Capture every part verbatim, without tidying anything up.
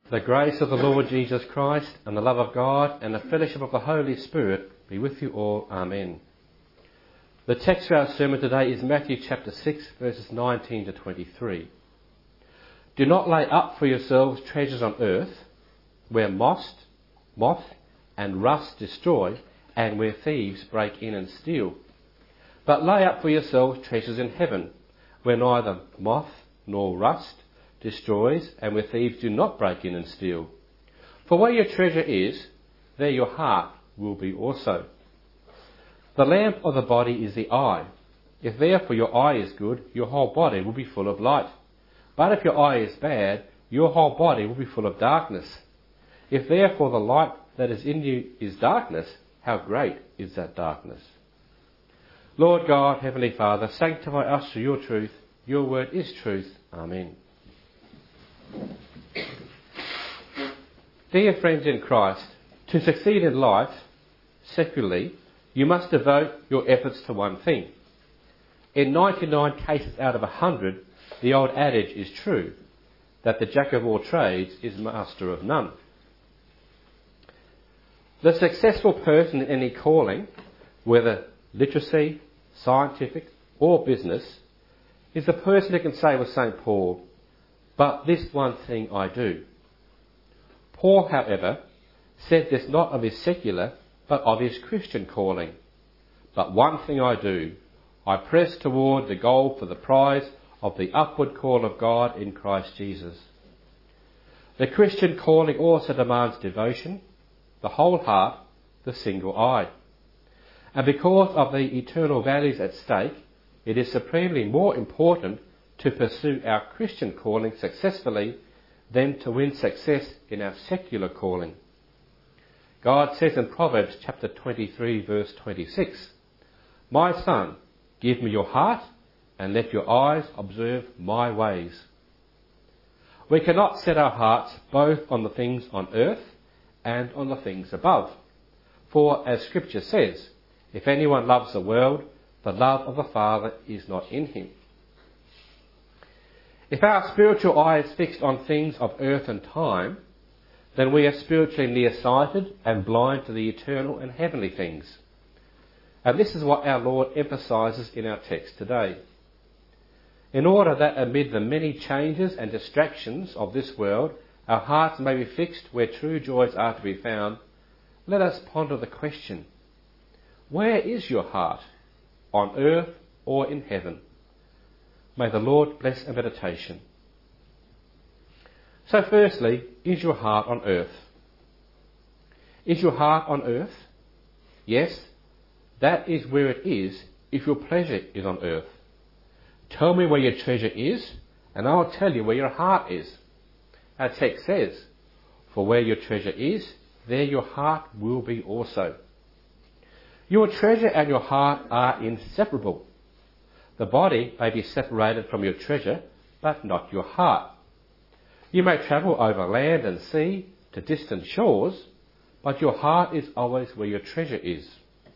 The grace of the Lord Jesus Christ and the love of God and the fellowship of the Holy Spirit be with you all. Amen. The text for our sermon today is Matthew chapter six, verses nineteen to twenty-three. Do not lay up for yourselves treasures on earth, where moth, moth and rust destroy, and where thieves break in and steal. But lay up for yourselves treasures in heaven, where neither moth nor rust destroys, and where thieves do not break in and steal. For where your treasure is, there your heart will be also. The lamp of the body is the eye. If therefore your eye is good, your whole body will be full of light. But if your eye is bad, your whole body will be full of darkness. If therefore the light that is in you is darkness, how great is that darkness? Lord God, Heavenly Father, sanctify us through your truth. Your word is truth. Amen. Dear friends in Christ, to succeed in life, secularly, you must devote your efforts to one thing. In ninety-nine cases out of one hundred, the old adage is true, that the jack of all trades is master of none. The successful person in any calling, whether literacy, scientific or business, is the person who can say with Saint Paul, "But this one thing I do." Paul, however, said this not of his secular, but of his Christian calling. "But one thing I do, I press toward the goal for the prize of the upward call of God in Christ Jesus." The Christian calling also demands devotion, the whole heart, the single eye. And because of the eternal values at stake, it is supremely more important to pursue our Christian calling successfully than to win success in our secular calling. God says in Proverbs chapter twenty-three, verse twenty-six, "My son, give me your heart and let your eyes observe my ways." We cannot set our hearts both on the things on earth and on the things above. For, as Scripture says, if anyone loves the world, the love of the Father is not in him. If our spiritual eye is fixed on things of earth and time, then we are spiritually nearsighted and blind to the eternal and heavenly things. And this is what our Lord emphasises in our text today. In order that amid the many changes and distractions of this world, our hearts may be fixed where true joys are to be found, let us ponder the question, where is your heart, on earth or in heaven? May the Lord bless our meditation. So firstly, is your heart on earth? Is your heart on earth? Yes, that is where it is if your pleasure is on earth. Tell me where your treasure is, and I'll tell you where your heart is. Our text says, "For where your treasure is, there your heart will be also." Your treasure and your heart are inseparable. The body may be separated from your treasure, but not your heart. You may travel over land and sea to distant shores, but your heart is always where your treasure is.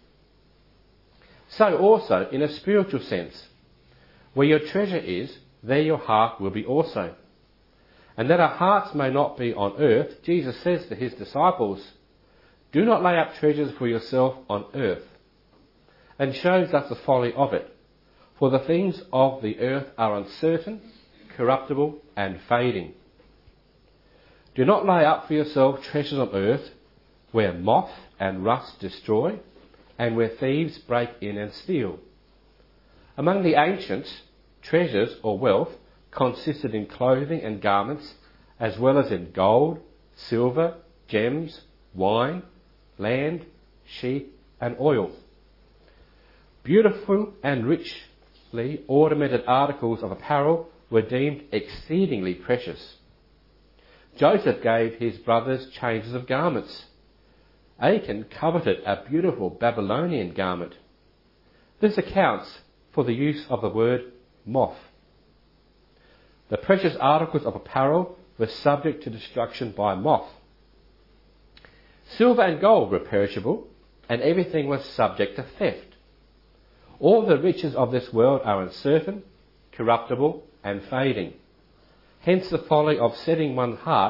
So also, in a spiritual sense, where your treasure is, there your heart will be also. And that our hearts may not be on earth, Jesus says to his disciples, "Do not lay up treasures for yourself on earth," and shows us the folly of it. For the things of the earth are uncertain, corruptible, and fading. Do not lay up for yourself treasures on earth, where moth and rust destroy, and where thieves break in and steal. Among the ancients, treasures or wealth consisted in clothing and garments, as well as in gold, silver, gems, wine, land, sheep, and oil. Beautiful and richly ornamented articles of apparel were deemed exceedingly precious. Joseph gave his brothers changes of garments. Achan coveted a beautiful Babylonian garment. This accounts for the use of the word moth. The precious articles of apparel were subject to destruction by moth. Silver and gold were perishable, and everything was subject to theft. All the riches of this world are uncertain, corruptible, and fading. Hence the folly of setting one's heart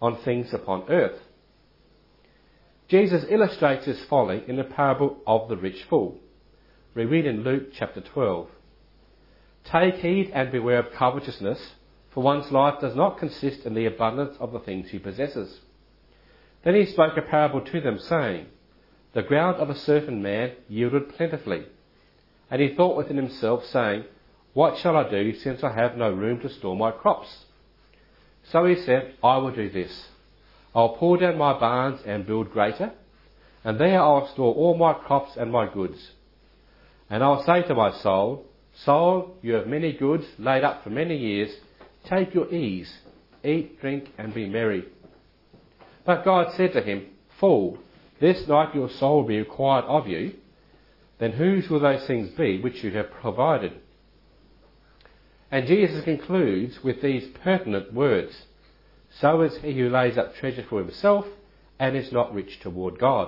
on things upon earth. Jesus illustrates this folly in the parable of the rich fool. We read in Luke chapter twelve, "Take heed and beware of covetousness, for one's life does not consist in the abundance of the things he possesses." Then he spoke a parable to them, saying, "The ground of a certain man yielded plentifully. And he thought within himself, saying, What shall I do, since I have no room to store my crops? So he said, I will do this. I'll pull down my barns and build greater, and there I'll store all my crops and my goods. And I'll say to my soul, Soul, you have many goods laid up for many years. Take your ease, eat, drink, and be merry." But God said to him, "Fool, this night your soul will be required of you. Then whose will those things be which you have provided?" And Jesus concludes with these pertinent words, "So is he who lays up treasure for himself and is not rich toward God."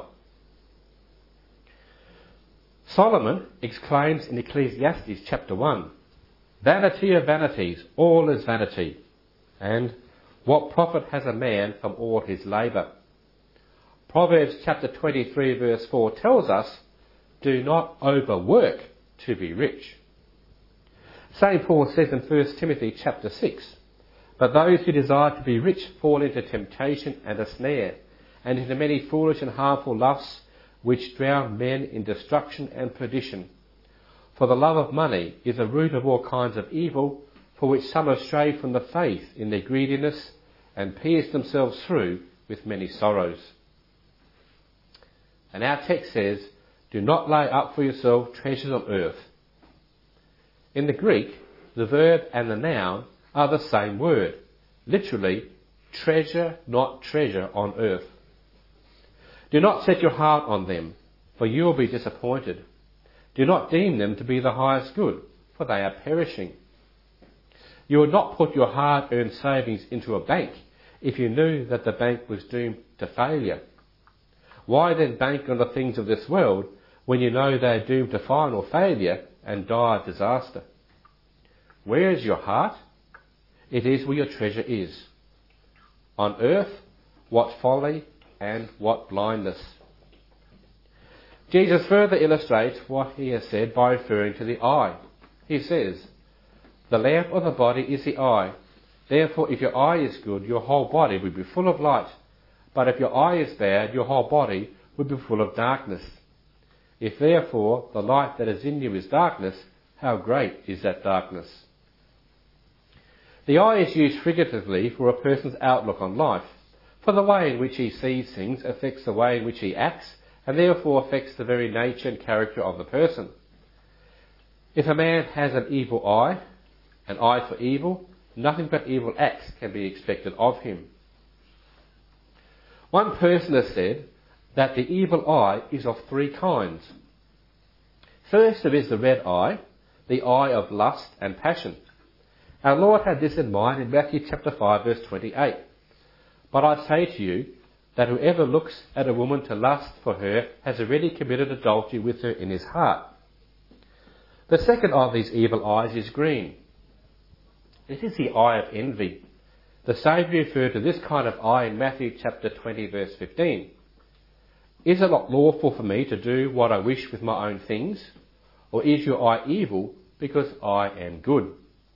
Solomon exclaims in Ecclesiastes chapter one, "Vanity of vanities, all is vanity. And what profit has a man from all his labour?" Proverbs chapter twenty-three verse four tells us, "Do not overwork to be rich." Saint Paul says in First Timothy chapter six, "But those who desire to be rich fall into temptation and a snare, and into many foolish and harmful lusts, which drown men in destruction and perdition. For the love of money is a root of all kinds of evil, for which some have strayed from the faith in their greediness, and pierced themselves through with many sorrows." And our text says, "Do not lay up for yourself treasures on earth." In the Greek, the verb and the noun are the same word, literally, treasure, not treasure on earth. Do not set your heart on them, for you will be disappointed. Do not deem them to be the highest good, for they are perishing. You would not put your hard-earned savings into a bank if you knew that the bank was doomed to failure. Why then bank on the things of this world when you know they are doomed to final failure and dire disaster? Where is your heart? It is where your treasure is. On earth, what folly and what blindness. Jesus further illustrates what he has said by referring to the eye. He says, "The lamp of the body is the eye. Therefore, if your eye is good, your whole body will be full of light. But if your eye is bad, your whole body will be full of darkness. If therefore the light that is in you is darkness, how great is that darkness?" The eye is used figuratively for a person's outlook on life, for the way in which he sees things affects the way in which he acts, and therefore affects the very nature and character of the person. If a man has an evil eye, an eye for evil, nothing but evil acts can be expected of him. One person has said that the evil eye is of three kinds. First, there is the red eye, the eye of lust and passion. Our Lord had this in mind in Matthew chapter five verse twenty-eight. "But I say to you that whoever looks at a woman to lust for her has already committed adultery with her in his heart." The second of these evil eyes is green. This is the eye of envy. The Saviour referred to this kind of eye in Matthew chapter twenty verse fifteen. "Is it not lawful for me to do what I wish with my own things? Or is your eye evil because I am good?"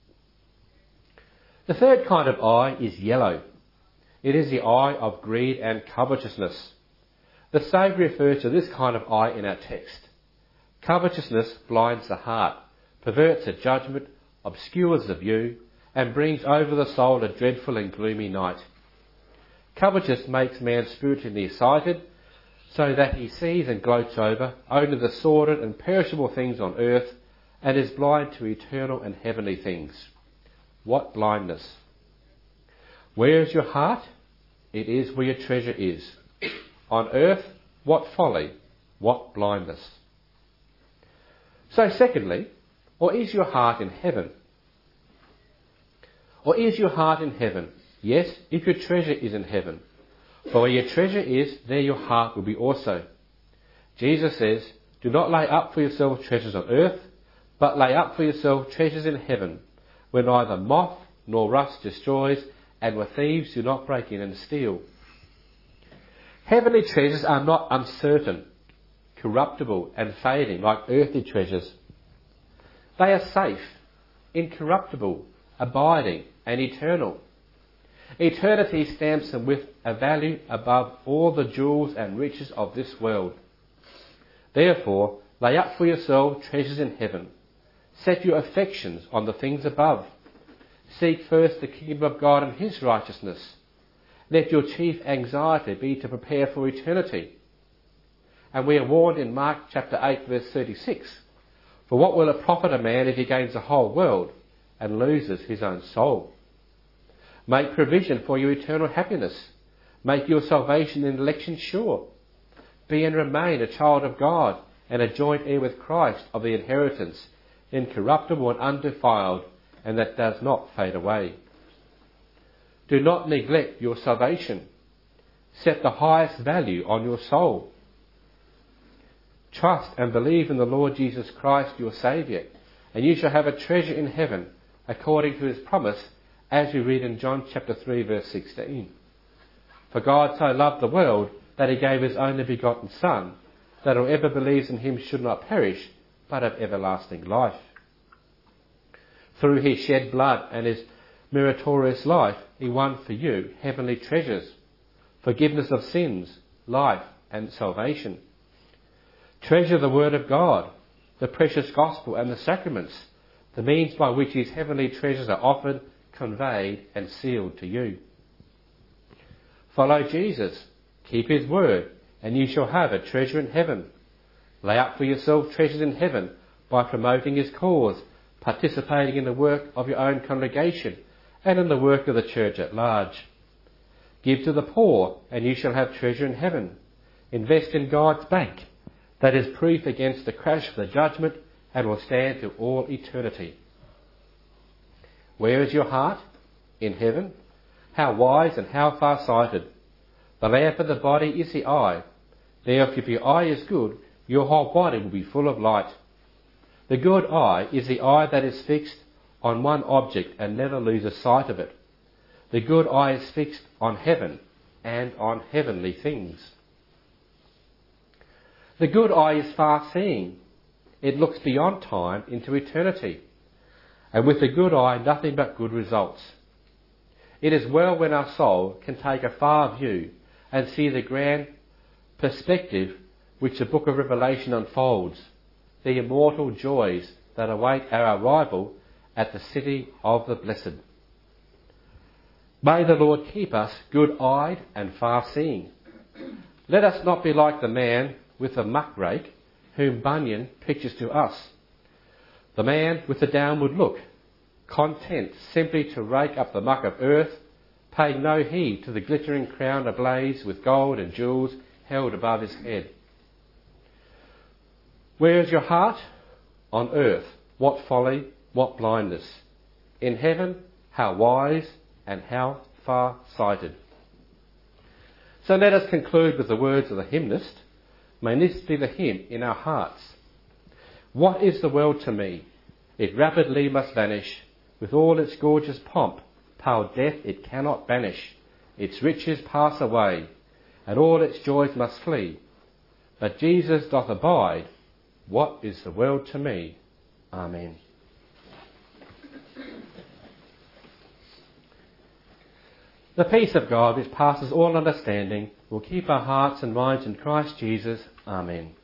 The third kind of eye is yellow. It is the eye of greed and covetousness. The Saviour refers to this kind of eye in our text. Covetousness blinds the heart, perverts the judgment, obscures the view, and brings over the soul a dreadful and gloomy night. Covetous makes man spiritually sighted, so that he sees and gloats over only the sordid and perishable things on earth, and is blind to eternal and heavenly things. What blindness! Where is your heart? It is where your treasure is. On earth, what folly, what blindness! So secondly, or is your heart in heaven? Or is your heart in heaven? Yes, if your treasure is in heaven. For where your treasure is, there your heart will be also. Jesus says, "Do not lay up for yourselves treasures on earth, but lay up for yourselves treasures in heaven, where neither moth nor rust destroys, and where thieves do not break in and steal. Heavenly treasures are not uncertain, corruptible and fading like earthly treasures. They are safe, incorruptible, abiding and eternal. Eternity stamps them with a value above all the jewels and riches of this world. Therefore, lay up for yourselves treasures in heaven. Set your affections on the things above. Seek first the kingdom of God and his righteousness. Let your chief anxiety be to prepare for eternity. And we are warned in Mark chapter eight verse thirty-six, for what will it profit a man if he gains the whole world and loses his own soul? Make provision for your eternal happiness. Make your salvation and election sure. Be and remain a child of God and a joint heir with Christ of the inheritance, incorruptible and undefiled, and that does not fade away. Do not neglect your salvation. Set the highest value on your soul. Trust and believe in the Lord Jesus Christ your Saviour, and you shall have a treasure in heaven, according to his promise, as we read in John chapter three verse sixteen. For God so loved the world that he gave his only begotten Son, that whoever believes in him should not perish, but have everlasting life. Through his shed blood and his meritorious life, he won for you heavenly treasures, forgiveness of sins, life and salvation. Treasure the word of God, the precious gospel and the sacraments, the means by which his heavenly treasures are offered, conveyed and sealed to you. Follow Jesus, keep his word, and you shall have a treasure in heaven. Lay up for yourself treasures in heaven by promoting his cause, participating in the work of your own congregation and in the work of the church at large. Give to the poor, and you shall have treasure in heaven. Invest in God's bank, that is proof against the crash of the judgment and will stand to all eternity. Where is your heart? In heaven. How wise and how far-sighted. The lamp of the body is the eye. Therefore, if your eye is good, your whole body will be full of light. The good eye is the eye that is fixed on one object and never loses sight of it. The good eye is fixed on heaven and on heavenly things. The good eye is far-seeing. It looks beyond time into eternity. And with the good eye, nothing but good results. It is well when our soul can take a far view and see the grand perspective which the book of Revelation unfolds, the immortal joys that await our arrival at the city of the blessed. May the Lord keep us good-eyed and far-seeing. Let us not be like the man with the muckrake whom Bunyan pictures to us. The man with the downward look, content simply to rake up the muck of earth, paying no heed to the glittering crown ablaze with gold and jewels held above his head. Where is your heart? On earth, what folly, what blindness. In heaven, how wise and how far-sighted. So let us conclude with the words of the hymnist. May this be the hymn in our hearts. What is the world to me? It rapidly must vanish. With all its gorgeous pomp, pale death it cannot banish. Its riches pass away, and all its joys must flee. But Jesus doth abide. What is the world to me? Amen. The peace of God, which passes all understanding, will keep our hearts and minds in Christ Jesus. Amen.